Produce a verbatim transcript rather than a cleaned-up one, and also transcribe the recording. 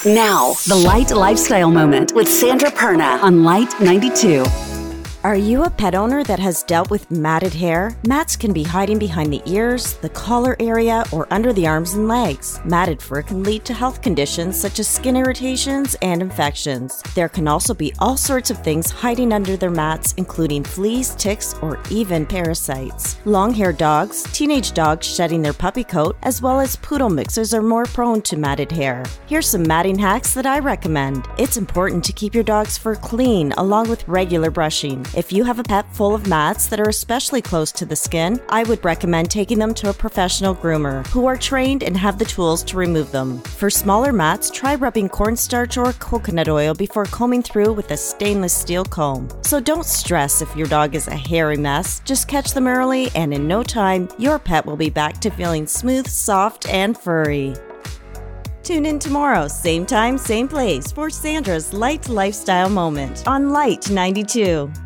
Now, the Light Lifestyle Moment with Sandra Perna on Light ninety-two. Are you a pet owner that has dealt with matted hair? Mats can be hiding behind the ears, the collar area, or under the arms and legs. Matted fur can lead to health conditions such as skin irritations and infections. There can also be all sorts of things hiding under their mats, including fleas, ticks, or even parasites. Long-haired dogs, teenage dogs shedding their puppy coat, as well as poodle mixers are more prone to matted hair. Here's some matting hacks that I recommend. It's important to keep your dog's fur clean along with regular brushing. If you have a pet full of mats that are especially close to the skin, I would recommend taking them to a professional groomer who are trained and have the tools to remove them. For smaller mats, try rubbing cornstarch or coconut oil before combing through with a stainless steel comb. So don't stress if your dog is a hairy mess. Just catch them early, and in no time, your pet will be back to feeling smooth, soft, and furry. Tune in tomorrow, same time, same place, for Sandra's Light Lifestyle Moment on Light ninety-two.